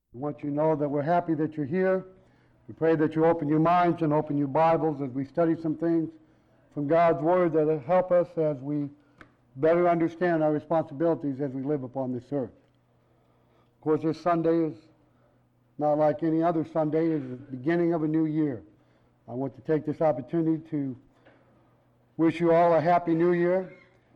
We want you to know that we're happy that you're here. We pray that you open your minds and open your Bibles as we study some things from God's Word that will help us as we better understand our responsibilities as we live upon this earth. Of course, this Sunday is not like any other Sunday. It's the beginning of a new year. I want to take this opportunity to wish you all a happy new year.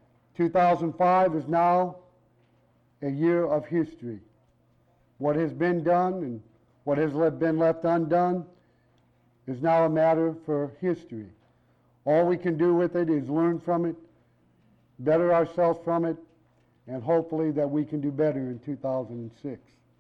2005 is now a year of history. What has been done and what has been left undone is now a matter for history. All we can do with it is learn from it, better ourselves from it, and hopefully that we can do better in 2006.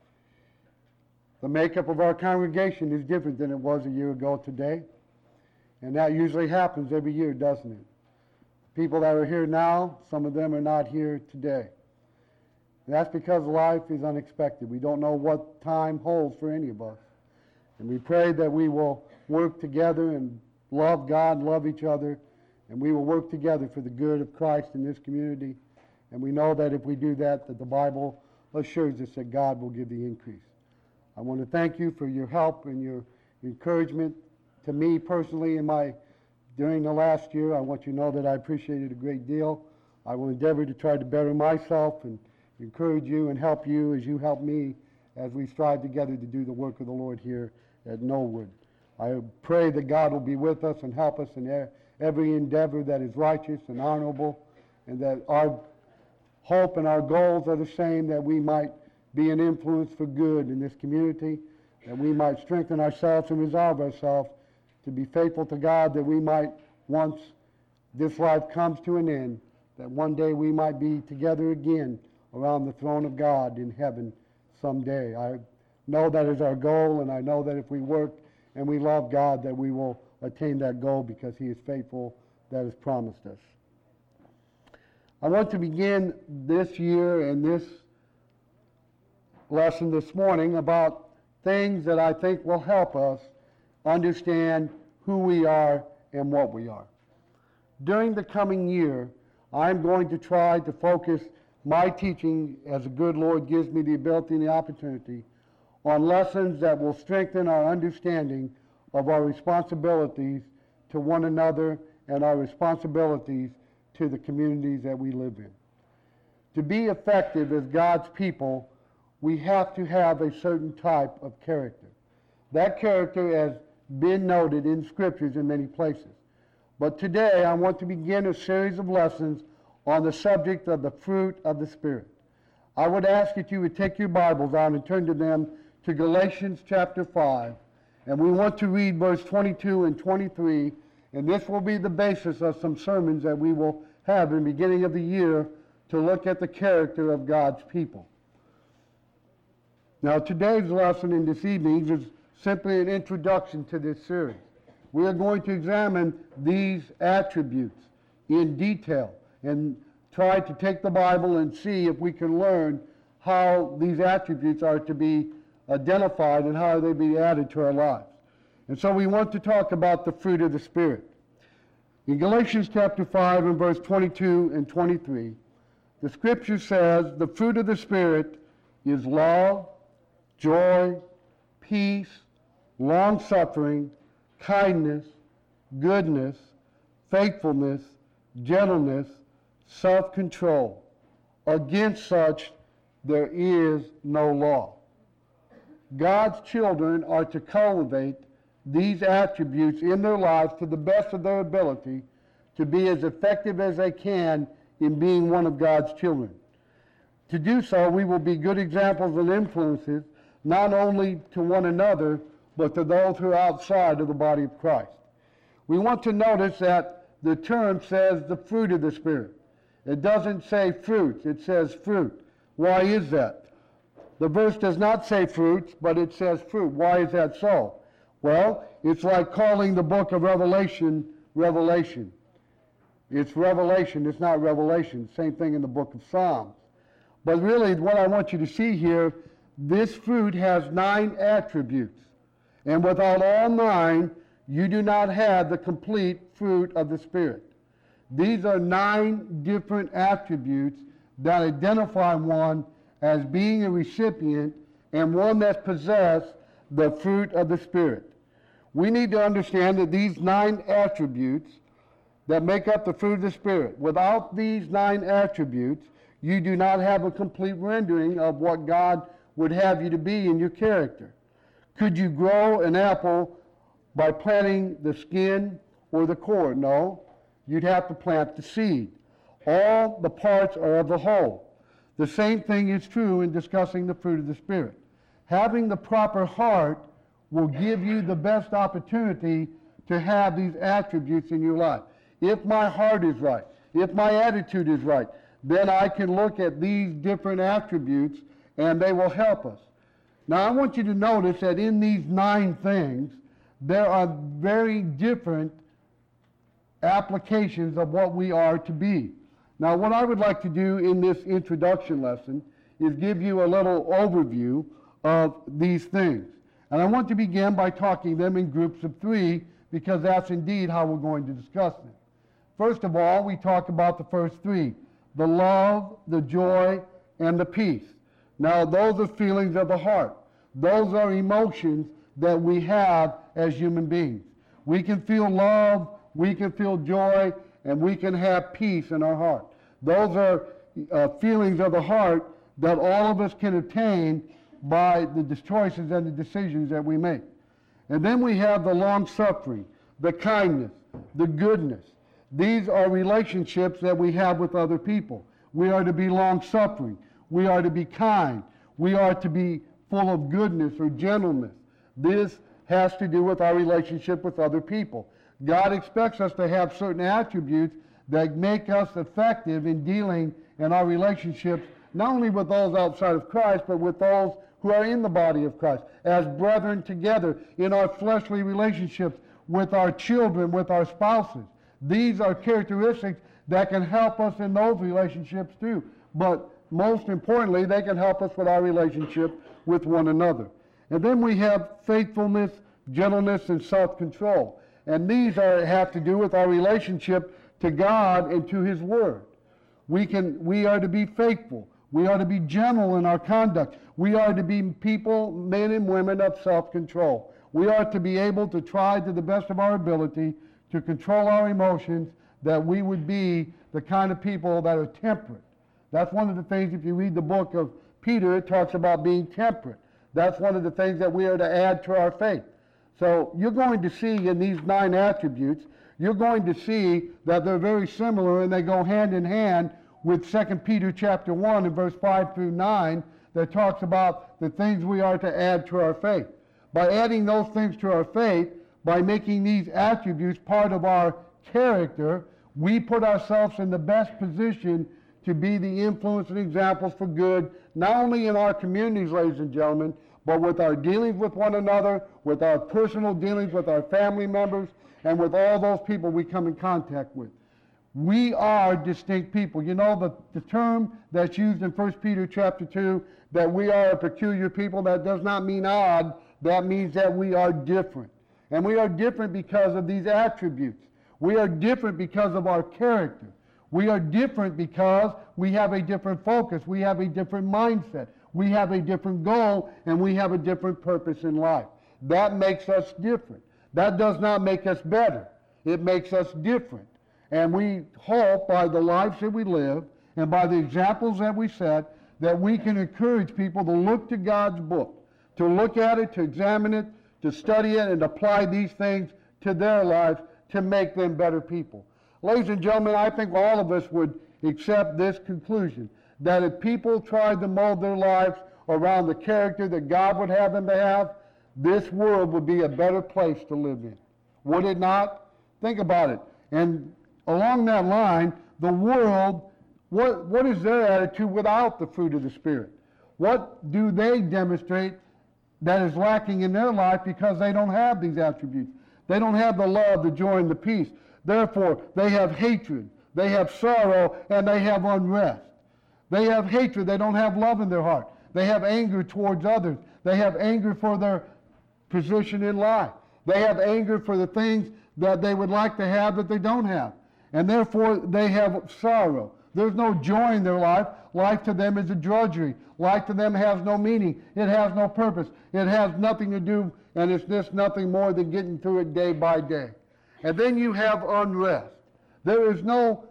The makeup of our congregation is different than it was a year ago today, and that usually happens every year, doesn't it? People that are here now, some of them are not here today. And that's because life is unexpected. We don't know what time holds for any of us. And we pray that we will work together and love God, love each other, and we will work together for the good of Christ in this community. And we know that if we do that, that the Bible assures us that God will give the increase. I want to thank you for your help and your encouragement to me personally during the last year. I want you to know that I appreciate it a great deal. I will endeavor to try to better myself and encourage you and help you as you help me as we strive together to do the work of the Lord here at Knollwood. I pray that God will be with us and help us in every endeavor that is righteous and honorable, and that our hope and our goals are the same, that we might be an influence for good in this community, that we might strengthen ourselves and resolve ourselves to be faithful to God, that we might, once this life comes to an end, that one day we might be together again around the throne of God in heaven someday. I know that is our goal, and I know that if we work and we love God, that we will attain that goal because He is faithful that has promised us. I want to begin this year and this lesson this morning about things that I think will help us understand who we are and what we are. During the coming year, I'm going to try to focus my teaching, as the good Lord gives me the ability and the opportunity, on lessons that will strengthen our understanding of our responsibilities to one another and our responsibilities to the communities that we live in. To be effective as God's people, we have to have a certain type of character. That character has been noted in scriptures in many places. But today I want to begin a series of lessons on the subject of the fruit of the Spirit. I would ask that you would take your Bibles out and turn to them to Galatians chapter 5. And we want to read verse 22 and 23. And this will be the basis of some sermons that we will have in the beginning of the year to look at the character of God's people. Now today's lesson in this evening is simply an introduction to this series. We are going to examine these attributes in detail and try to take the Bible and see if we can learn how these attributes are to be identified and how they be added to our lives. And so we want to talk about the fruit of the Spirit. In Galatians chapter 5 and verse 22 and 23, the Scripture says, the fruit of the Spirit is love, joy, peace, long-suffering, kindness, goodness, faithfulness, gentleness, self-control. Against such there is no law. God's children are to cultivate these attributes in their lives to the best of their ability to be as effective as they can in being one of God's children. To do so, we will be good examples and influences not only to one another, but to those who are outside of the body of Christ. We want to notice that the term says the fruit of the Spirit. It doesn't say fruits, it says fruit. Why is that? The verse does not say fruits, but it says fruit. Why is that so? Well, it's like calling the book of Revelation, Revelation. It's Revelation, it's not Revelation. Same thing in the book of Psalms. But really, what I want you to see here, this fruit has 9 attributes. And without all 9, you do not have the complete fruit of the Spirit. These are 9 different attributes that identify one as being a recipient and one that possessed the fruit of the Spirit. We need to understand that these 9 attributes that make up the fruit of the Spirit, without these 9 attributes, you do not have a complete rendering of what God would have you to be in your character. Could you grow an apple by planting the skin or the core? No. You'd have to plant the seed. All the parts are of the whole. The same thing is true in discussing the fruit of the Spirit. Having the proper heart will give you the best opportunity to have these attributes in your life. If my heart is right, if my attitude is right, then I can look at these different attributes and they will help us. Now I want you to notice that in these 9 things, there are very different applications of what we are to be. Now what I would like to do in this introduction lesson is give you a little overview of these things. And I want to begin by talking them in groups of 3 because that's indeed how we're going to discuss them. First of all, we talk about the first 3, the love, the joy, and the peace. Now those are feelings of the heart. Those are emotions that we have as human beings. We can feel love, we can feel joy, and we can have peace in our heart. Those are feelings of the heart that all of us can attain by the choices and the decisions that we make. And then we have the long-suffering, the kindness, the goodness. These are relationships that we have with other people. We are to be long-suffering. We are to be kind. We are to be full of goodness or gentleness. This has to do with our relationship with other people. God expects us to have certain attributes that make us effective in dealing in our relationships, not only with those outside of Christ, but with those who are in the body of Christ, as brethren together in our fleshly relationships with our children, with our spouses. These are characteristics that can help us in those relationships too. But most importantly, they can help us with our relationship with one another. And then we have faithfulness, gentleness, and self-control. And these have to do with our relationship to God and to His Word. We are to be faithful. We are to be gentle in our conduct. We are to be people, men and women of self-control. We are to be able to try to the best of our ability to control our emotions, that we would be the kind of people that are temperate. That's one of the things, if you read the book of Peter, it talks about being temperate. That's one of the things that we are to add to our faith. So you're going to see in these 9 attributes, you're going to see that they're very similar and they go hand in hand with 2 Peter chapter 1 and verse 5 through 9 that talks about the things we are to add to our faith. By adding those things to our faith, by making these attributes part of our character, we put ourselves in the best position to be the influence and examples for good, not only in our communities, ladies and gentlemen, but with our dealings with one another, with our personal dealings with our family members, and with all those people we come in contact with. We are distinct people. You know, the term that's used in 1 Peter chapter 2, that we are a peculiar people, that does not mean odd. That means that we are different. And we are different because of these attributes. We are different because of our character. We are different because we have a different focus. We have a different mindset. We have a different goal, and we have a different purpose in life. That makes us different. That does not make us better. It makes us different. And we hope by the lives that we live and by the examples that we set that we can encourage people to look to God's book, to look at it, to examine it, to study it, and apply these things to their lives to make them better people. Ladies and gentlemen, I think all of us would accept this conclusion, that if people tried to mold their lives around the character that God would have them to have, this world would be a better place to live in. Would it not? Think about it. And along that line, the world, what is their attitude without the fruit of the Spirit? What do they demonstrate that is lacking in their life because they don't have these attributes? They don't have the love, the joy, and the peace. Therefore, they have hatred, they have sorrow, and they have unrest. They have hatred, they don't have love in their heart. They have anger towards others. They have anger for their position in life. They have anger for the things that they would like to have that they don't have. And therefore, they have sorrow. There's no joy in their life. Life to them is a drudgery. Life to them has no meaning. It has no purpose. It has nothing to do, and it's just nothing more than getting through it day by day. And then you have unrest. There is no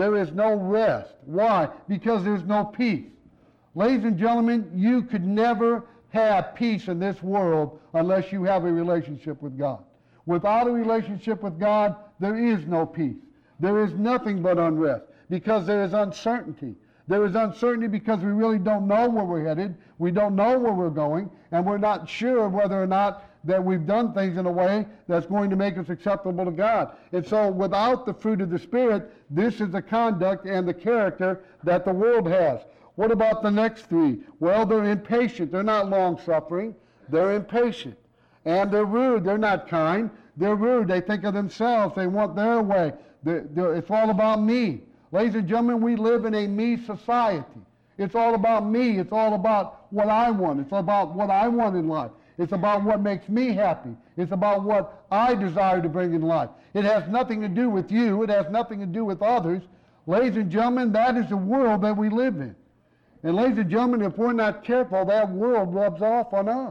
rest. Why? Because there's no peace. Ladies and gentlemen, you could never have peace in this world unless you have a relationship with God. Without a relationship with God, there is no peace. There is nothing but unrest because there is uncertainty. There is uncertainty because we really don't know where we're headed. We don't know where we're going, and we're not sure whether or not that we've done things in a way that's going to make us acceptable to God. And so without the fruit of the Spirit, this is the conduct and the character that the world has. What about the next three? Well, they're impatient. They're not long-suffering. They're impatient. And they're rude. They're not kind. They're rude. They think of themselves. They want their way. It's all about me. Ladies and gentlemen, we live in a me society. It's all about me. It's all about what I want. It's about what I want in life. It's about what makes me happy. It's about what I desire to bring in life. It has nothing to do with you. It has nothing to do with others. Ladies and gentlemen, that is the world that we live in. And ladies and gentlemen, if we're not careful, that world rubs off on us.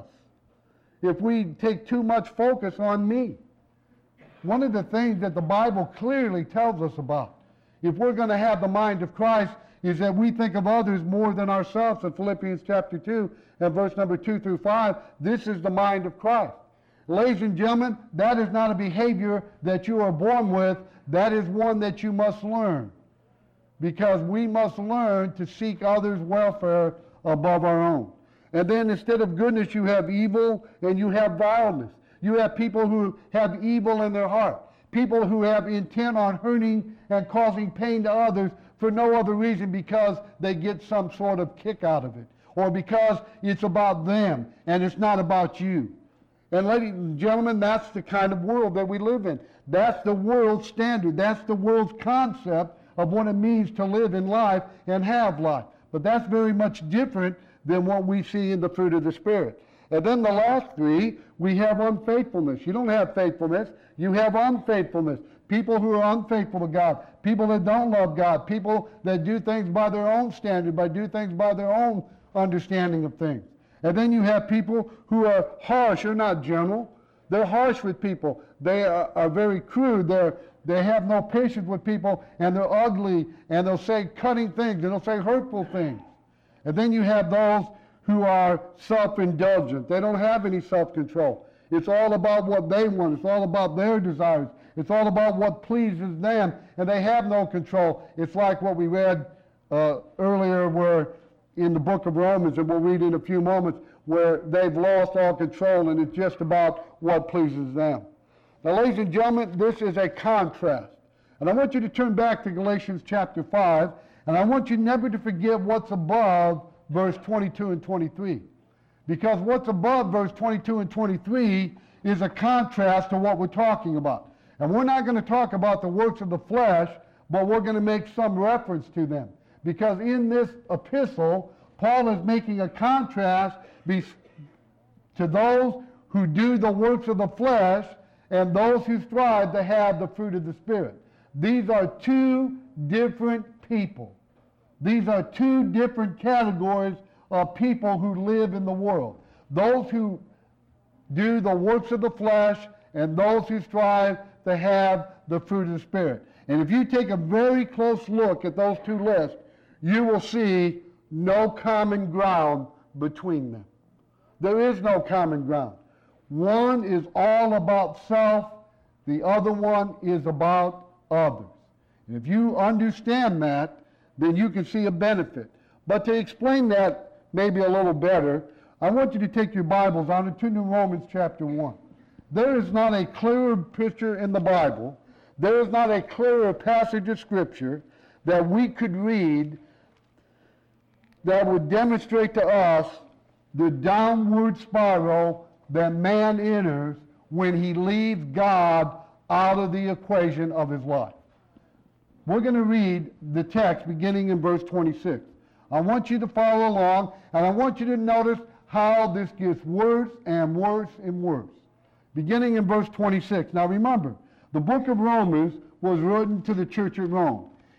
If we take too much focus on me. One of the things that the Bible clearly tells us about, if we're going to have the mind of Christ, is that we think of others more than ourselves. In Philippians chapter 2 and verse number 2 through 5, this is the mind of Christ. Ladies and gentlemen, that is not a behavior that you are born with. That is one that you must learn. Because we must learn to seek others' welfare above our own. And then instead of goodness, you have evil and you have vileness. You have people who have evil in their heart. People who have intent on hurting and causing pain to others for no other reason because they get some sort of kick out of it. Or because it's about them and it's not about you. And ladies and gentlemen, that's the kind of world that we live in. That's the world's standard. That's the world's concept of what it means to live in life and have life. But that's very much different than what we see in the fruit of the Spirit. And then the last three, we have unfaithfulness. You don't have faithfulness, you have unfaithfulness. People who are unfaithful to God, people that don't love God, people that do things by their own standard, do things by their own understanding of things. And then you have people who are harsh. They're not gentle. They're harsh with people. They are very crude. They have no patience with people, and they're ugly, and they'll say cutting things, and they'll say hurtful things. And then you have those who are self-indulgent. They don't have any self-control. It's all about what they want. It's all about their desires. It's all about what pleases them, and they have no control. It's like what we read earlier where in the book of Romans, and we'll read in a few moments, where they've lost all control, and it's just about what pleases them. Now, ladies and gentlemen, this is a contrast. And I want you to turn back to Galatians chapter 5, and I want you never to forget what's above verse 22 and 23. Because what's above verse 22 and 23 is a contrast to what we're talking about. And we're not going to talk about the works of the flesh, but we're going to make some reference to them. Because in this epistle, Paul is making a contrast to those who do the works of the flesh and those who strive to have the fruit of the Spirit. These are two different people. These are two different categories of people who live in the world. Those who do the works of the flesh and those who strive to have the fruit of the Spirit. And if you take a very close look at those two lists, you will see no common ground between them. There is no common ground. One is all about self, the other one is about others. And if you understand that, then you can see a benefit. But to explain that maybe a little better, I want you to take your Bibles on and turn to Romans chapter 1. There is not a clearer picture in the Bible, there is not a clearer passage of Scripture that we could read that would demonstrate to us the downward spiral that man enters when he leaves God out of the equation of his life. We're going to read the text beginning in verse 26. I want you to follow along, and I want you to notice how this gets worse and worse and worse. Beginning in verse 26. Now remember, the book of Romans was written to the church at Rome.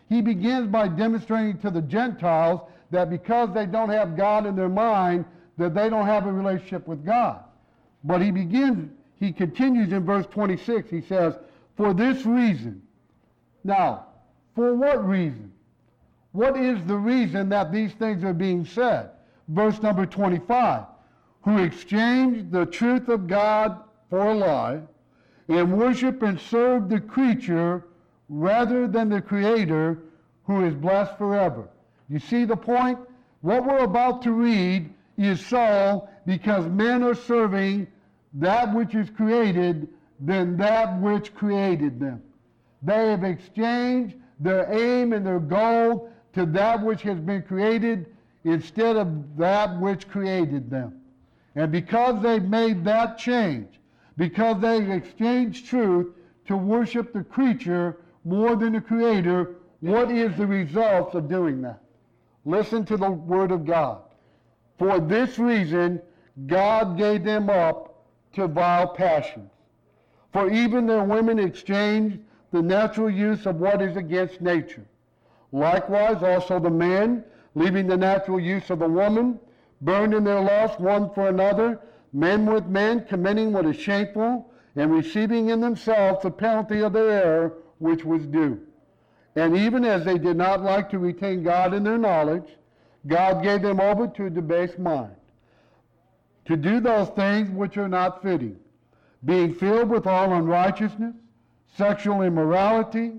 he begins by demonstrating to the Gentiles that because they don't have God in their mind, that they don't have a relationship with God. But he continues in verse 26. He says, for this reason. Now, for what reason? What is the reason that these things are being said? Verse number 25. Who exchanged the truth of God for a lie, and worship and serve the creature rather than the Creator, who is blessed forever. You see the point? What we're about to read is so because men are serving that which is created than that which created them. They have exchanged their aim and their goal to that which has been created instead of that which created them. And because they've made that change, because they've exchanged truth to worship the creature more than the Creator, what is the result of doing that? Listen to the Word of God. For this reason, God gave them up to vile passions. For even their women exchanged the natural use of what is against nature. Likewise, also the men, leaving the natural use of the woman, burned in their lust one for another, men with men, committing what is shameful, and receiving in themselves the penalty of their error which was due. And even as they did not like to retain God in their knowledge, God gave them over to a debased mind, to do those things which are not fitting, being filled with all unrighteousness, sexual immorality,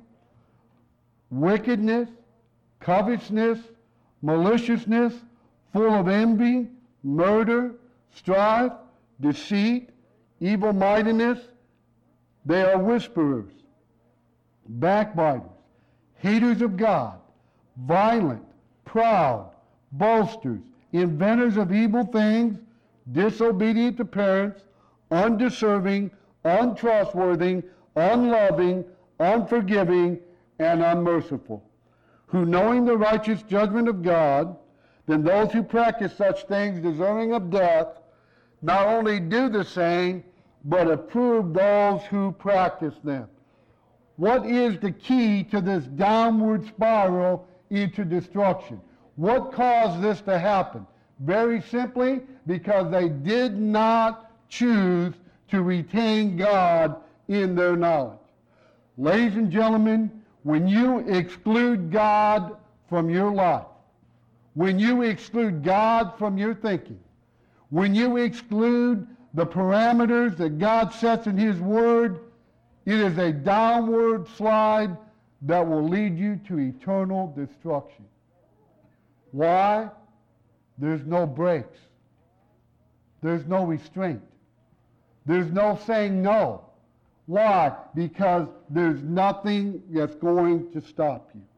wickedness, covetousness, maliciousness, full of envy, murder, strife, deceit, evil-mindedness. They are whisperers, backbiters, haters of God, violent, proud, boasters, inventors of evil things, disobedient to parents, undeserving, untrustworthy, unloving, unforgiving, and unmerciful, who knowing the righteous judgment of God, then those who practice such things deserving of death, not only do the same, but approve those who practice them. What is the key to this downward spiral into destruction? What caused this to happen? Very simply, because they did not choose to retain God in their knowledge. Ladies and gentlemen, when you exclude God from your life, when you exclude God from your thinking, when you exclude the parameters that God sets in His Word, it is a downward slide that will lead you to eternal destruction. Why? There's no brakes. There's no restraint. There's no saying no. Why? Because there's nothing that's going to stop you.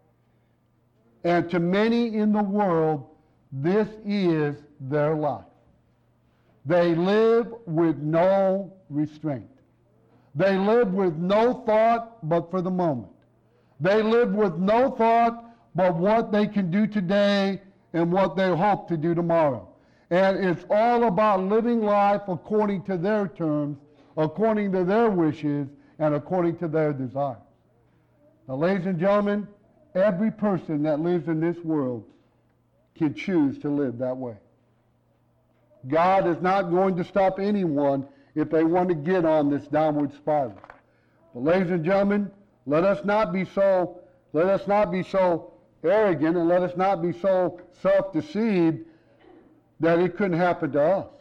And to many in the world, this is their life. They live with no restraint. They live with no thought but for the moment. They live with no thought but what they can do today and what they hope to do tomorrow. And it's all about living life according to their terms, according to their wishes, and according to their desires. Now, ladies and gentlemen, every person that lives in this world can choose to live that way. God is not going to stop anyone if they want to get on this downward spiral. But ladies and gentlemen, let us not be so arrogant and let us not be so self-deceived that it couldn't happen to us.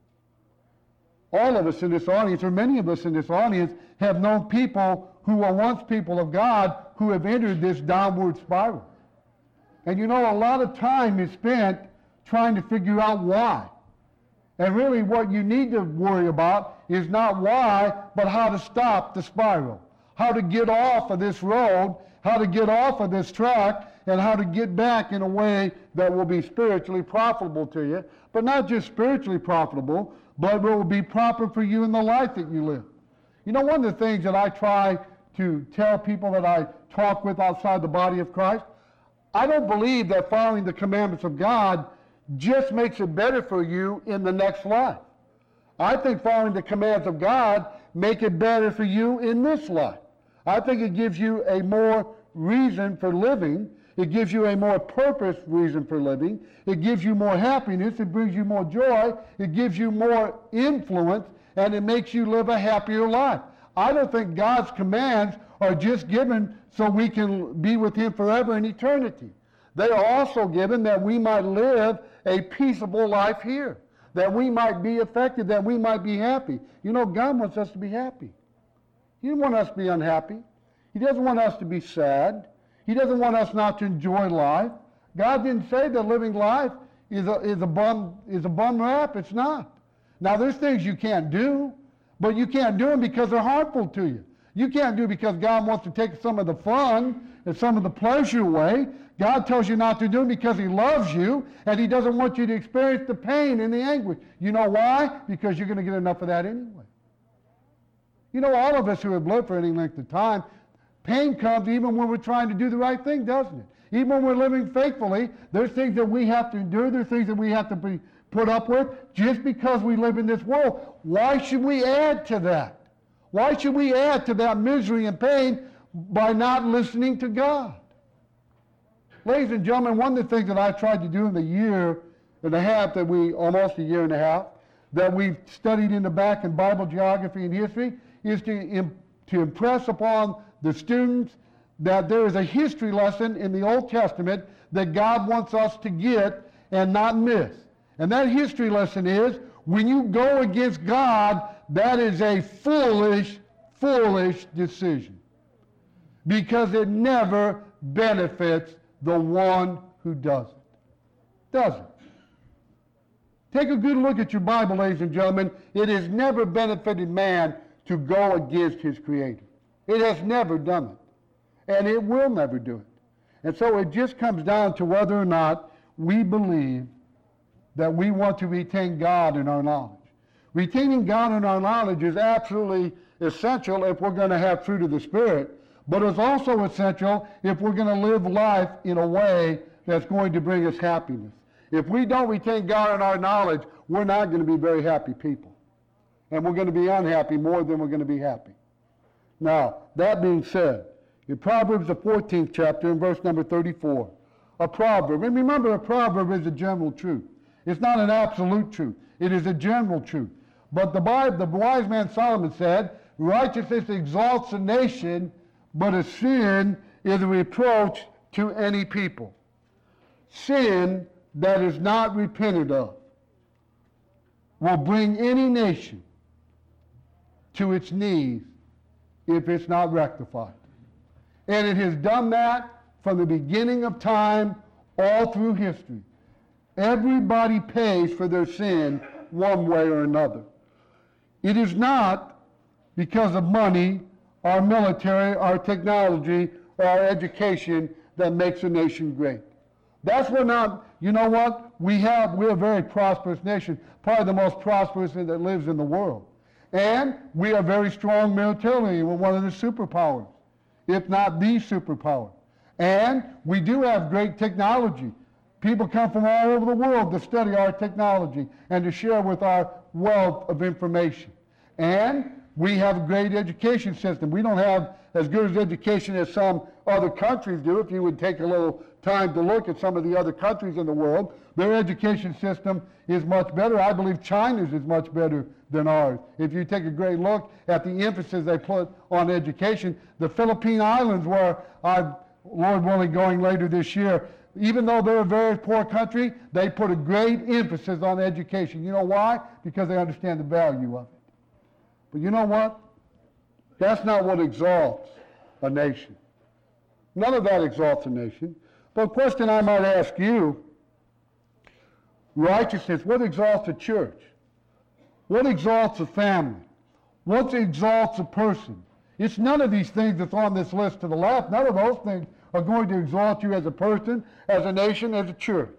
All of us in this audience, or many of us in this audience, have known people who were once people of God who have entered this downward spiral. And you know, a lot of time is spent trying to figure out why. And really what you need to worry about is not why, but how to stop the spiral. How to get off of this road, how to get off of this track, and how to get back in a way that will be spiritually profitable to you. But not just spiritually profitable, but will be proper for you in the life that you live. You know, one of the things that I try to tell people that I talk with outside the body of Christ, I don't believe that following the commandments of God just makes it better for you in the next life. I think following the commands of God make it better for you in this life. I think it gives you a more reason for living. It gives you a more purpose reason for living. It gives you more happiness. It brings you more joy. It gives you more influence, and it makes you live a happier life. I don't think God's commands are just given so we can be with Him forever in eternity. They are also given that we might live a peaceable life here, that we might be effective, that we might be happy. You know, God wants us to be happy. He doesn't want us to be unhappy. He doesn't want us to be sad. He doesn't want us not to enjoy life. God didn't say that living life is a bum rap. It's not. Now, there's things you can't do, but you can't do them because they're harmful to you. You can't do it because God wants to take some of the fun and some of the pleasure away. God tells you not to do it because He loves you, and He doesn't want you to experience the pain and the anguish. You know why? Because you're going to get enough of that anyway. You know, all of us who have lived for any length of time, pain comes even when we're trying to do the right thing, doesn't it? Even when we're living faithfully, there's things that we have to endure, there's things that we have to be put up with just because we live in this world. Why should we add to that? Why should we add to that misery and pain by not listening to God? Ladies and gentlemen, one of the things that I tried to do in the year and a half almost a year and a half, that we've studied in the back in Bible geography and history is to impress upon the students that there is a history lesson in the Old Testament that God wants us to get and not miss. And that history lesson is, when you go against God, that is a foolish, foolish decision. Because it never benefits the one who does it. Doesn't. Take a good look at your Bible, ladies and gentlemen. It has never benefited man to go against his Creator. It has never done it. And it will never do it. And so it just comes down to whether or not we believe that we want to retain God in our knowledge. Retaining God in our knowledge is absolutely essential if we're going to have fruit of the Spirit, but it's also essential if we're going to live life in a way that's going to bring us happiness. If we don't retain God in our knowledge, we're not going to be very happy people. And we're going to be unhappy more than we're going to be happy. Now, that being said, in Proverbs, the 14th chapter, in verse number 34, a proverb. And remember, a proverb is a general truth. It's not an absolute truth. It is a general truth. But the wise man Solomon said, righteousness exalts a nation, but a sin is a reproach to any people. Sin that is not repented of will bring any nation to its knees if it's not rectified. And it has done that from the beginning of time all through history. Everybody pays for their sin one way or another. It is not because of money, our military, our technology, or our education that makes a nation great. That's what not, you know what? We're a very prosperous nation, probably the most prosperous that lives in the world. And we are very strong militarily. We're one of the superpowers, if not the superpower. And we do have great technology. People come from all over the world to study our technology and to share with our wealth of information. And we have a great education system. We don't have as good as education as some other countries do. If you would take a little time to look at some of the other countries in the world, their education system is much better. I believe China's is much better than ours. If you take a great look at the emphasis they put on education, the Philippine Islands, where I'm, Lord willing, going later this year, even though they're a very poor country, they put a great emphasis on education. You know why? Because they understand the value of it. But you know what? That's not what exalts a nation. None of that exalts a nation. But a question I might ask you, righteousness, what exalts a church? What exalts a family? What exalts a person? It's none of these things that's on this list to the left. None of those things are going to exalt you as a person, as a nation, as a church.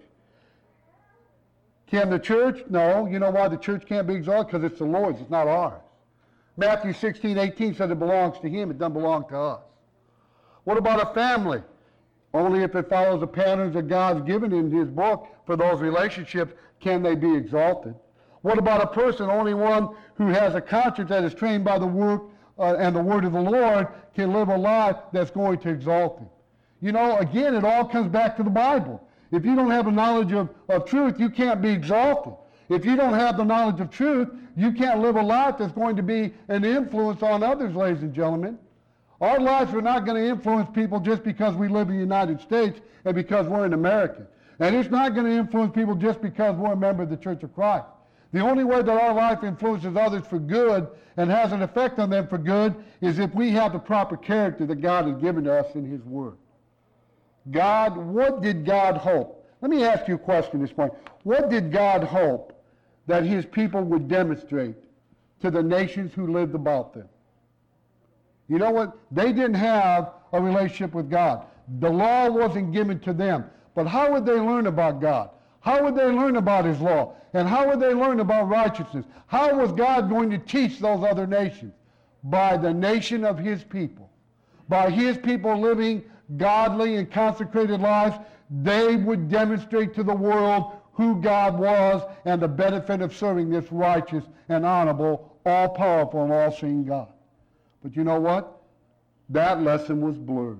Can the church? No. You know why the church can't be exalted? Because it's the Lord's, it's not ours. Matthew 16:18 says it belongs to Him, it doesn't belong to us. What about a family? Only if it follows the patterns that God's given in His book for those relationships can they be exalted. What about a person? Only one who has a conscience that is trained by the Word and the Word of the Lord can live a life that's going to exalt Him. You know, again, it all comes back to the Bible. If you don't have a knowledge of truth, you can't be exalted. If you don't have the knowledge of truth, you can't live a life that's going to be an influence on others, ladies and gentlemen. Our lives are not going to influence people just because we live in the United States and because we're an American. And it's not going to influence people just because we're a member of the Church of Christ. The only way that our life influences others for good and has an effect on them for good is if we have the proper character that God has given to us in His Word. God, what did God hope? Let me ask you a question this morning. What did God hope that His people would demonstrate to the nations who lived about them? You know what? They didn't have a relationship with God. The law wasn't given to them. But how would they learn about God? How would they learn about His law? And how would they learn about righteousness? How was God going to teach those other nations? By the nation of His people. By His people living godly and consecrated lives, they would demonstrate to the world who God was and the benefit of serving this righteous and honorable, all-powerful and all-seeing God. But you know what? That lesson was blurred.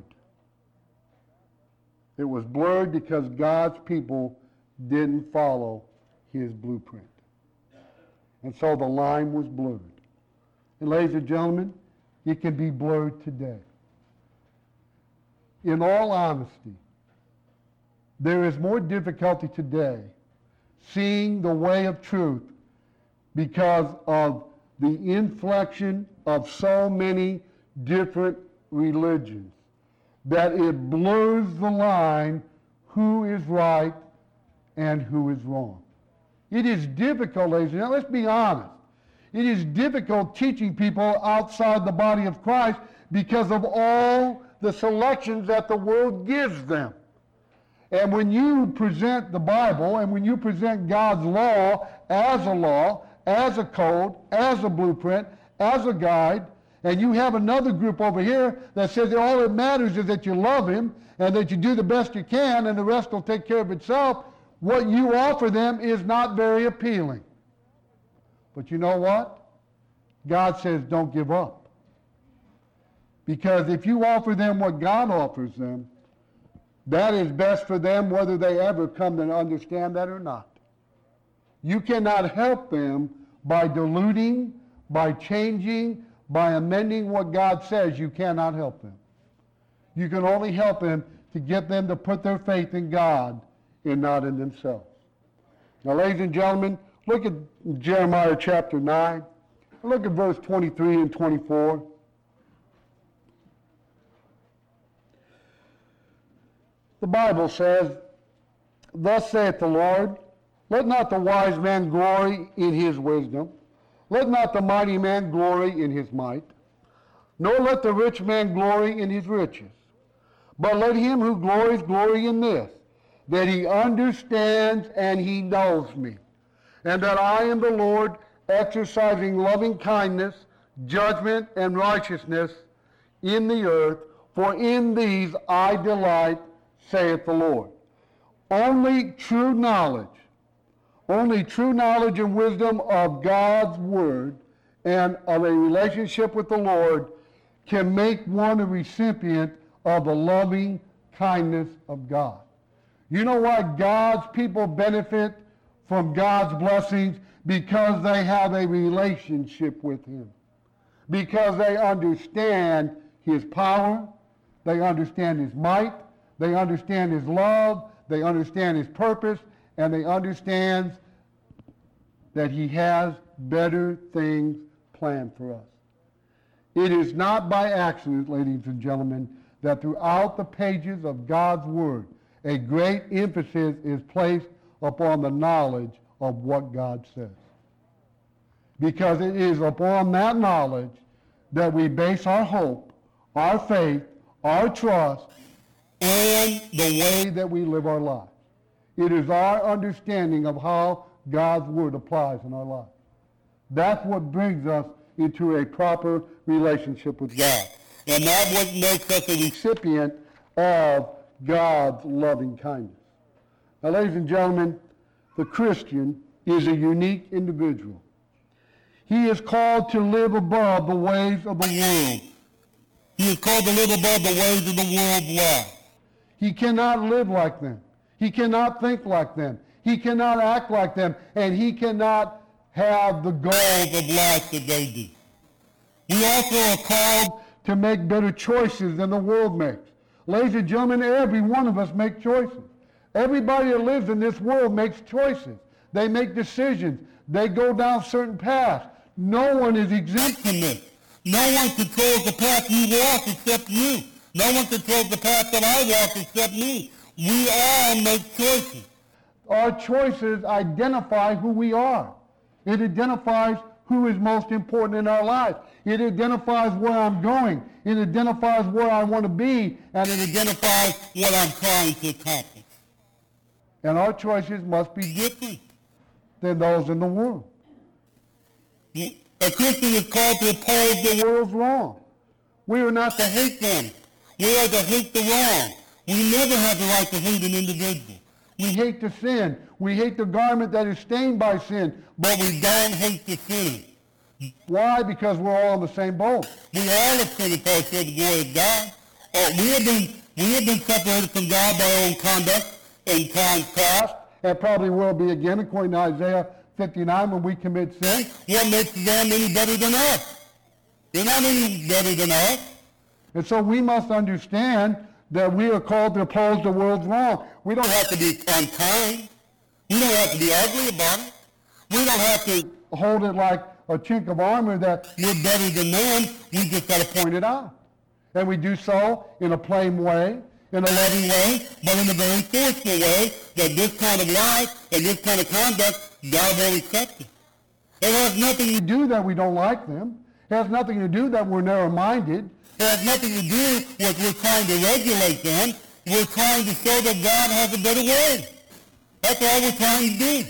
It was blurred because God's people didn't follow His blueprint. And so the line was blurred. And ladies and gentlemen, it can be blurred today. In all honesty, there is more difficulty today seeing the way of truth because of the inflection of so many different religions that it blurs the line who is right and who is wrong. It is difficult, ladies and gentlemen, let's be honest. It is difficult teaching people outside the body of Christ because of all the selections that the world gives them. And when you present the Bible and when you present God's law, as a code, as a blueprint, as a guide, and you have another group over here that says that all that matters is that you love Him and that you do the best you can and the rest will take care of itself, what you offer them is not very appealing. But you know what? God says don't give up. Because if you offer them what God offers them, that is best for them whether they ever come to understand that or not. You cannot help them by diluting, by changing, by amending what God says. You cannot help them. You can only help them to get them to put their faith in God and not in themselves. Now, ladies and gentlemen, look at Jeremiah chapter 9. Look at verse 23 and 24. The Bible says, "Thus saith the Lord, let not the wise man glory in his wisdom, let not the mighty man glory in his might, nor let the rich man glory in his riches. But let him who glories glory in this, that he understands and he knows me, and that I am the Lord, exercising loving kindness, judgment, and righteousness in the earth, for in these I delight, saith the Lord." Only true knowledge and wisdom of God's Word and of a relationship with the Lord can make one a recipient of the loving kindness of God. You know why God's people benefit from God's blessings? Because they have a relationship with Him. Because they understand His power, they understand His might, they understand His love, they understand His purpose, and they understand that He has better things planned for us. It is not by accident, ladies and gentlemen, that throughout the pages of God's Word, a great emphasis is placed upon the knowledge of what God says. Because it is upon that knowledge that we base our hope, our faith, our trust, and the way that we live our lives. It is our understanding of how God's Word applies in our lives. That's what brings us into a proper relationship with God. And that's what makes us a recipient of God's loving kindness. Now, ladies and gentlemen, the Christian is a unique individual. He is called to live above the ways of the world. He is called to live above the ways of the world's life. He cannot live like them. He cannot think like them. He cannot act like them. And he cannot have the goals of life that they do. We also are called to make better choices than the world makes. Ladies and gentlemen, every one of us make choices. Everybody that lives in this world makes choices. They make decisions. They go down certain paths. No one is exempt from this. No one controls the path you walk except you. No one controls the path that I walk except me. We all make choices. Our choices identify who we are. It identifies who is most important in our lives. It identifies where I'm going. It identifies where I want to be. And it identifies what I'm trying to accomplish. And our choices must be different than those in the world. A Christian is called to oppose the world's wrong. We are not to hate them. We are to hate the wrong. We never have the right to hate an individual. We hate the sin. We hate the garment that is stained by sin, but we don't hate the sinner. Why? Because we're all in the same boat. We all have sinned and fall short of the glory of God. We have been separated from God by our own conduct in times past, and probably will be again, according to Isaiah 59, when we commit sin. What makes them any better than us? They're not any better than us. And so we must understand that we are called to oppose the world's wrong. We don't have to be unkind. We don't have to be ugly about it. We don't have to hold it like a chink of armor that we're better than them. We just got to point it out. And we do so in a plain way, in a loving way, but in a very forceful way, that this kind of life and this kind of conduct, God won't accept it. It has nothing to do that we don't like them. It has nothing to do that we're narrow-minded. It has nothing to do with we're trying to regulate them. We're trying to show that God has a better way. That's all we're trying to do.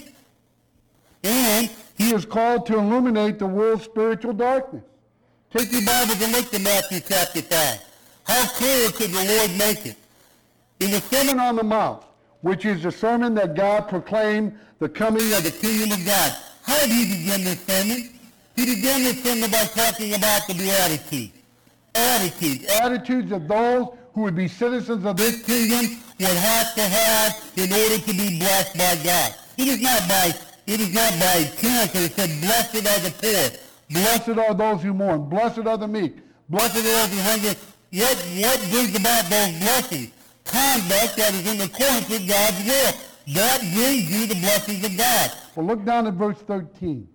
And he is called to illuminate the world's spiritual darkness. Take your Bibles and look to Matthew chapter 5. How clear could the Lord make it? In the Sermon on the Mount, which is the sermon that God proclaimed the coming of the kingdom of God. How did he begin this sermon? He began this sermon by talking about the Beatitudes. Attitudes of those who would be citizens of this kingdom would have to have in order to be blessed by God. It is not by chance that it said, blessed are the poor. Blessed are those who mourn. Blessed are the meek. Blessed are those who hunger. What brings about those blessings? Conduct that is in accordance with God's will. That brings you the blessings of God. Well, look down at verse 13.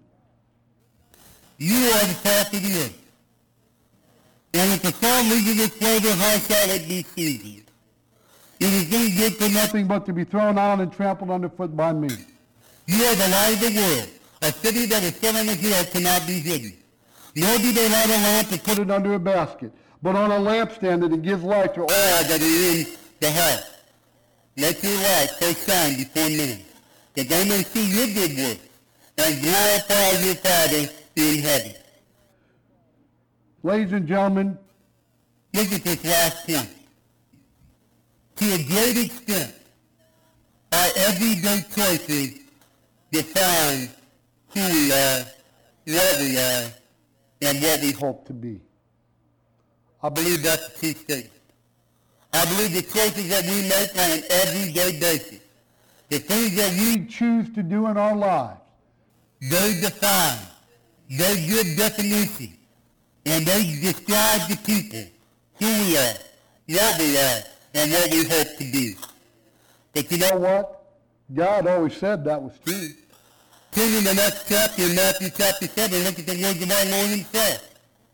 You are the salt of the earth. And if the salt loses its flavor, how shall it be seasoned? It is then good for nothing but to be thrown out and trampled underfoot by men. You are the light of the world. A city that is set on a hill cannot be hidden. Nor do they light a lamp and put it under a basket, but on a lampstand that it gives light to all that are in the house. Let your light so shine before men, that they may see your good works and glorify your Father in heaven. Ladies and gentlemen, look at this last point. To a great extent, our everyday choices define who we are, what we are, and what we hope to be. I believe that's a key statement. I believe the choices that we make on an everyday basis, the things that we choose to do in our lives, they define, they give definition, and they describe to people who we are, what we are, and what we hope to be. But you know what? God always said that was true. Turn in the next chapter, in Matthew chapter 7, look at the words of our Lord himself.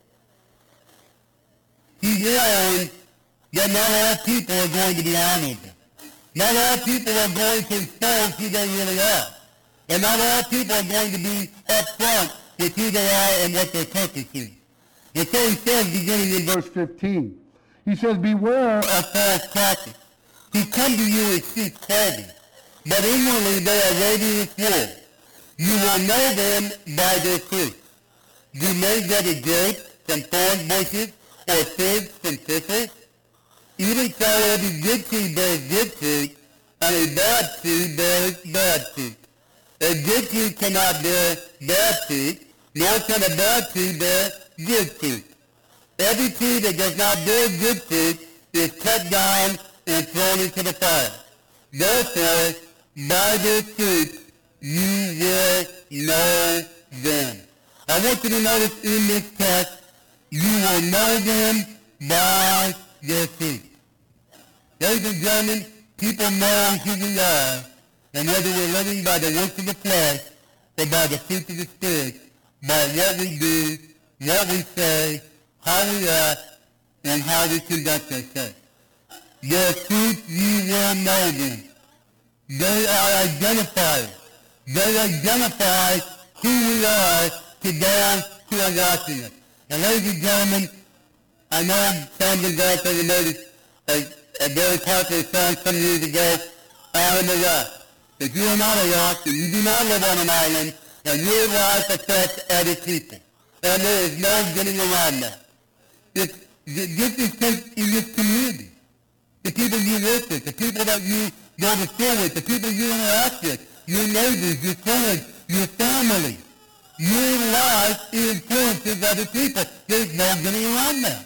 He warned that not all people are going to be honorable. Not all people are going to expose who they really are. And not all people are going to be upfront with who they are and what their purpose is. And so he says, beginning in verse 15, he says, beware of false prophets who come to you in sheep's clothing, but inwardly they are radiant wolves. You will know them by their fruit. Do men gather grapes from thorn bushes or figs from thistles? Even so, every good tree bears good fruit, and a bad tree bears bad fruit. A good tree cannot bear bad fruit, nor can a bad tree bear good fruit. Every tree that does not bear good fruit is cut down and thrown into the fire. Therefore, by their fruits you will know them. I want you to notice in this text, you will know them by their fruit. Ladies and gentlemen, people know who we are, and whether we're living by the works of the flesh or by the fruit of the Spirit, by what we do, what we say, how we act, and how we conduct ourselves. Their fruit you will know them. They are identifiers. They identify who we are to those who are watching us. And ladies and gentlemen, I know some of you guys have noticed a very popular song some years ago, Island of Rock. If you are not a rock, and you do not live on an island, and your life affects other people. And there is no getting around that. This is in this community. The people you live with, the people that you go to school with, the people you interact with, your neighbors, your friends, your family. Your life influences other people. There's no getting around that.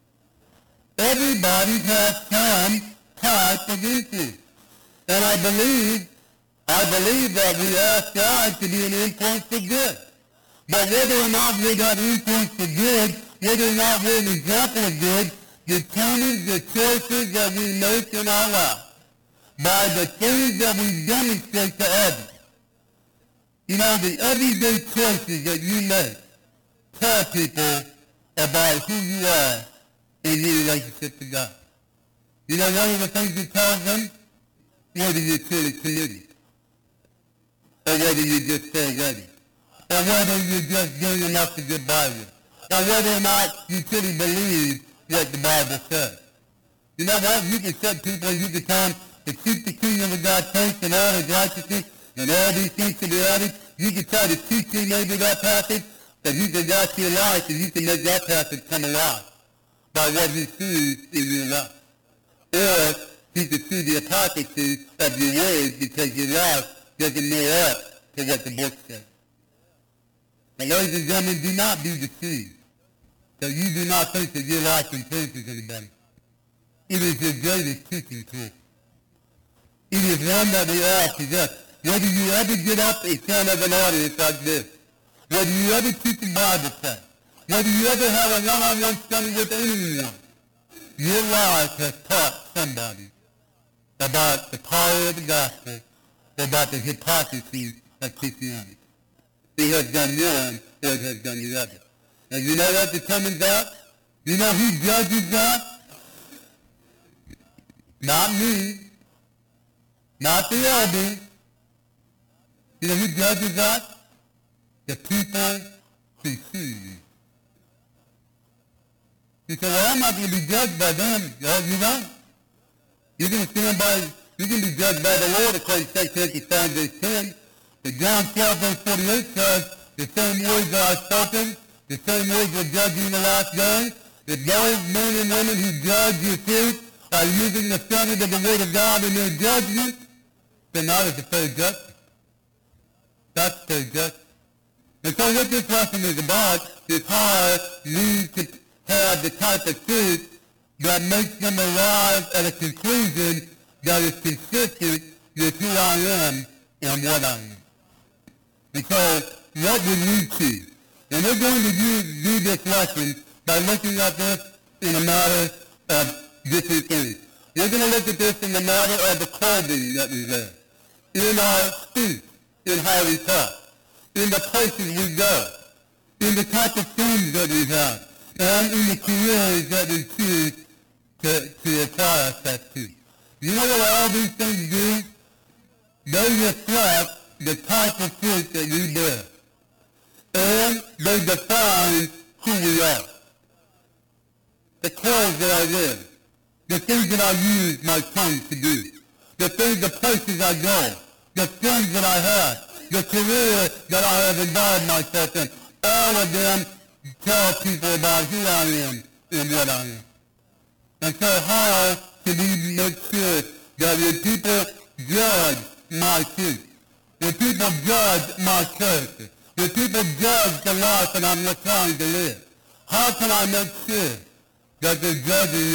Everybody has some type of influence. And I believe that we ask God to be an influence for good. But whether or not we got influence for good, whether or not we're an example of good, determines the choices that we make in our life by the things that we demonstrate to others. You know, the everyday choices that you make tell people about who you are in your relationship to God. You know, one of the things it tells them, whether you're truly committed, or whether you just stay ready, or whether you're just doing enough to get by with, or whether or not you truly believe what the Bible says. You know what? You can set people and you can tell them to seek the kingdom of God first and all his righteousness and all these things to be added. You can try to teach your neighbor that passage, that you can watch your life and you can make that passage come alive by what he sees in your life. Or you can see the hypocrisy of your ways because your life doesn't measure up to what the book says. And ladies and gentlemen, do not be deceived. So you do not think that your life influences anybody. It is your greatest teaching tool. It is one that we all possess. Whether you ever get up in front of an audience like this, whether you ever teach a Bible class, whether you ever have a one-on-one study with anyone, your life has taught somebody about the power of the gospel, about the hypocrisy of Christianity. It has done one, or it has done the other. And you know what determines that? You know who judges that? Not me. Not the elders. You know who judges that? The people who see you. You say, well, I'm not going to be judged by them. Well, you don't. You're going to be judged by the Lord according to 2 Corinthians 5, verse 10. But John 12, verse 48 says, the same words that are spoken, the same words will judge you in the last day. If those men and women who judge your truth are using the standard of the Word of God in their judgment, then that is a fair judgment. That's fair judgment. And so what this lesson is about is how you to have the type of truth that makes them arrive at a conclusion that is consistent with who I am and what I am. And so what would we choose? And we're going to do this lesson by looking at this in a matter of different things. We're going to look at this in the matter of the clothing that we wear, in our speech, in how we talk, in the places we go, in the type of things that we have, and in the careers that we choose to apply ourselves to. You know what all these things do? They reflect the type of fruit that you bear. And they define who we are. The clothes that I wear, the things that I use my tongue to do, the places I go, the things that I have, the career that I have involved myself in, all of them tell people about who I am and what I am. And so how can we make sure that when people judge my truth, when people judge my character, when people judge the life that I'm trying to live, how can I make sure that they're judging it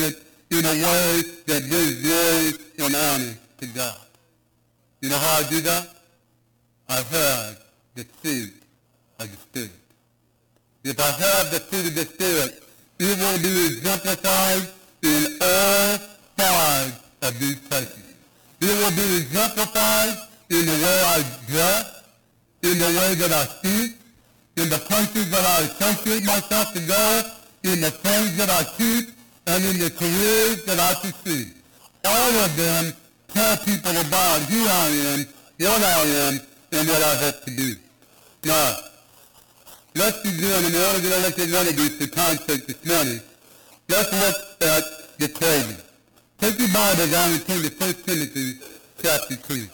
in a way that brings glory and honor to God. You know how I do that? I have the fruit of the Spirit. If I have the fruit of the Spirit, it will be exemplified in all sides of these places. It will be exemplified in the way I dress, in the way that I speak, in the places that I associate myself to go, in the things that I keep, and in the careers that I pursue. All of them tell people about who I am, what I am, and what I have to do. Now, let's begin, in order to let you introduce the concept this morning, let's look at the craving. Take your Bible down and turn to 1 Timothy chapter 2.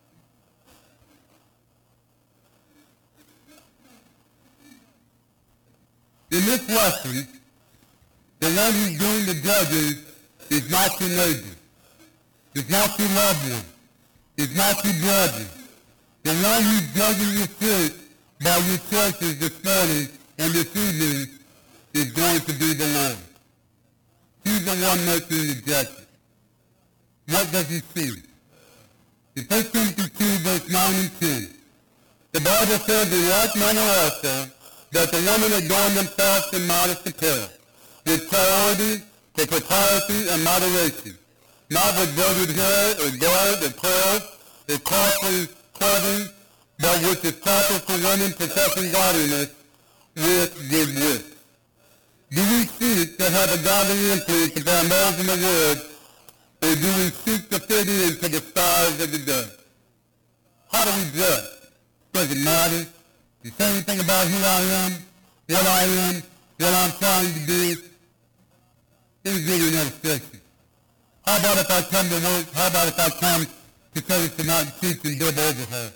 In this lesson, the one who's doing the judges is not your neighbor. It's not your loved one. It's not your brother. The one who's judging your fruit by your choices this morning and this evening is going to be the Lord. He's the one making the judgment. What does he see? In 1 Timothy 2, verse 9 and 10, the Bible says in like manner also that the women adorn themselves in modest apparel, with priority for propriety and moderation, not with braided hair or gold or pearls or costly clothing, but which is proper for women possessing godliness with good wit. Do we seek to have a godly influence upon those in the world, or do we seek to fit into the stars of the dove? How do we dress? Does it matter? Does it say anything about who I am, what I'm trying to do? It's really not sexy. How about if I come to work? How about if I come to church tonight and teach and double over her?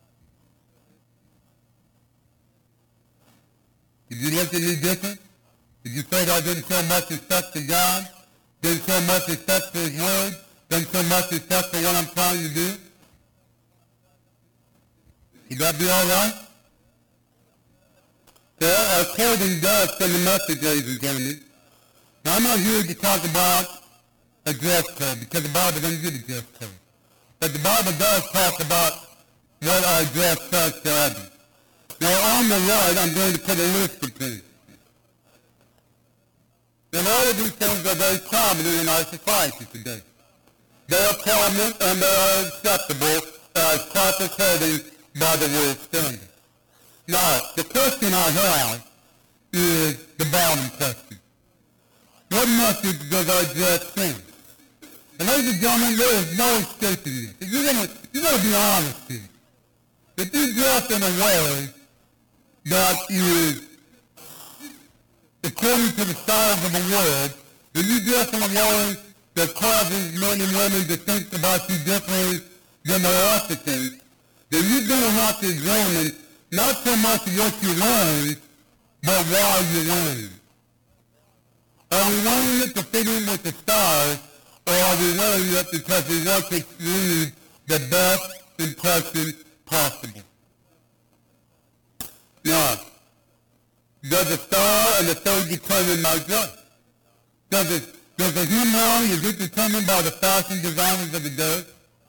Did you look at me different? Did you say that I didn't show much respect to God? Didn't show much respect for His Word? Didn't show much respect for what I'm trying to do? Would that be all right? Well, our clothing does send a message, ladies and gentlemen. Now, I'm not here to talk about a dress code, because the Bible doesn't give a dress code. But the Bible does talk about what our dress says to others. Now, on the right, I'm going to put a list of things. And all of these things are very prominent in our society today. They are prominent and they are acceptable as proper clothing by the world standard. Now, the question I have is the bottom question. What message does our dress send? And ladies and gentlemen, there is no escaping this. You're going to be honest here. If you dress in a way that is according to the styles of the world, if you dress in a way that causes men and women to think about you differently than they ought to think, then you're going to have to examine not so much what you learn, but why you learn. Are we learning it to fit in with the stars, or are we learning it because we want to leave the best impression possible? Now, does the star and the stone determine my dress? Does the human, is it determined by the fashion designers of the day?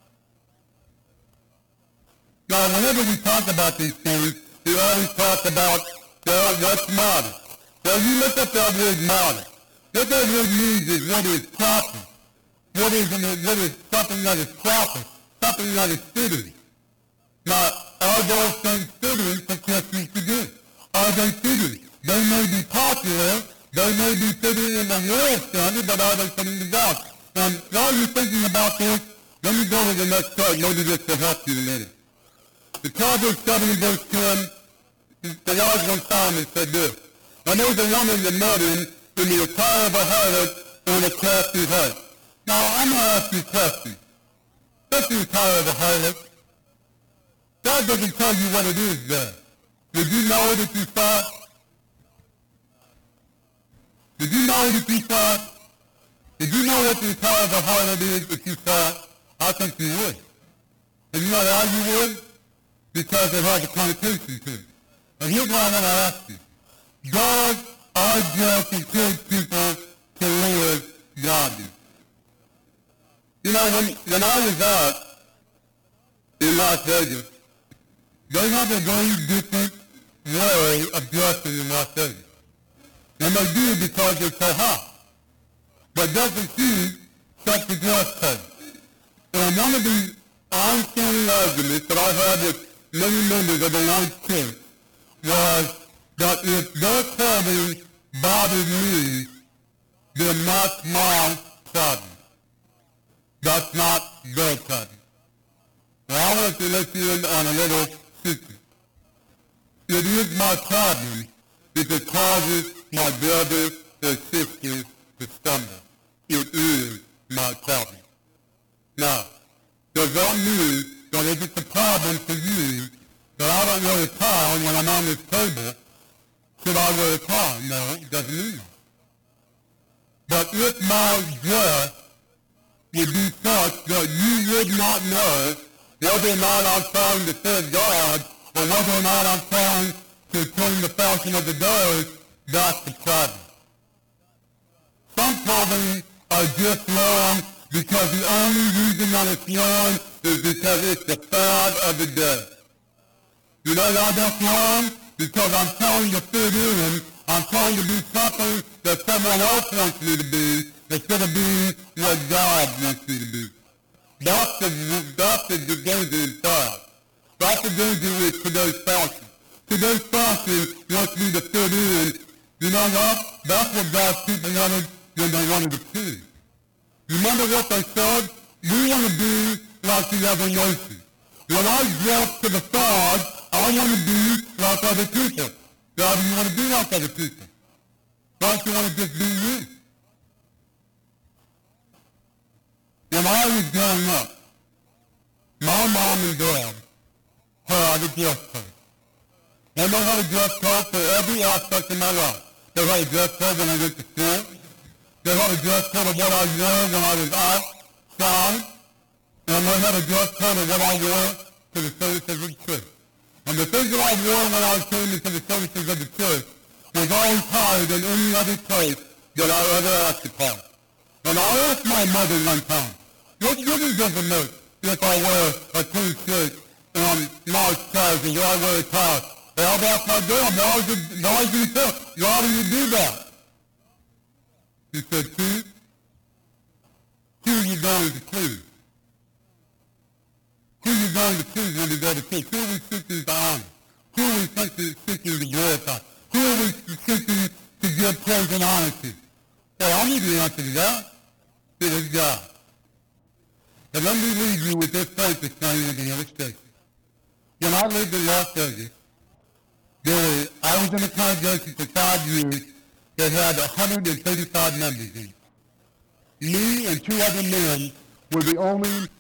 Now, whenever we talk about these things, we always talk about, what's modern. Well, you look up that word modern. What that word means is what is proper. What is something that is proper, something that is fitting. Now, are those things fitting for Christians to do? Are they fitting? They may be popular, they may be fitting in the world standard, but are they fitting to God? And while you're thinking about this, let me go to the next part. Maybe this will help you a minute. The Proverbs 7 verse 10, the wise one Solomon said this: "And there's a woman that met him in the attire of a harlot and a crafty heart." Now, I'm going to ask you a question. What's the attire of a harlot? God doesn't tell you what it is there. Did you know it if you saw it? Did you know it if you saw it? Did you know what the attire of a harlot is if you saw it? I think you would. And you know how you would? Because it has a connotation to it. And here's what I'm going to ask you. God, our judge, encourages people to live godly. You know, when I was out in Las Vegas, they have a very different way of dressing in Las Vegas. And they do because it's so hot. But doesn't see such a dress code. And one of the ongoing arguments that I had with many members of the Lord's Church was that if their clothing bothered me, then that's my problem. That's not their problem. Well, I want to let you in on a little secret. It is my problem if it causes my brothers or sisters to stumble. It is my problem. Now, does that mean that if it's a problem for you, that I don't wear a tie when I'm on this table, should I wear a tie? No, it doesn't mean that. But if my dress would be such that you would not know whether or not I'm trying to serve God or whether or not I'm trying to change the fashion of the day, that's the problem. Some clothing are just wrong because the only reason that it's wrong is because it's the fad of the day. You know why that's wrong? Because I'm trying to fit in, I'm trying to be something that someone else wants me to be instead of being what God wants me to be. That's the danger inside. That's the danger with today's fashion. Today's fashion wants me to fit in. You know what? That's what God's people wanted when they wanted to see. Remember what they said? We want to be like the other nations. When I dress to the side, I want to be like other people. God, you want to be like other people. Don't you want to just be you? When I was growing up, my mom and dad had a dress code. They know how to dress code for every aspect of my life. They had a dress code when I went to school. They had a dress code of what I wore when I was outside. And they had a dress code of what I wore to the services of the church. And the things that I wore when I came into the services of the church was always higher than any other place that I ever occupied. And I asked my mother one time, what difference does it make if I wear a T-shirt and nice trousers or I wear a tie? And I'll ask my dad, why do you do that? He said, Keith, who are you going to choose? Who are you going to choose when you go to church? Who are we seeking to honor? Who are we seeking to glorify? Who are we seeking to give praise and honor to? Well, I need the answer to that. It is God. And let me leave you with this faith this morning with the illustration. When I lived in Las Vegas, I was in a congregation for 5 years that had 135 members in it. Me and 2 other men were the only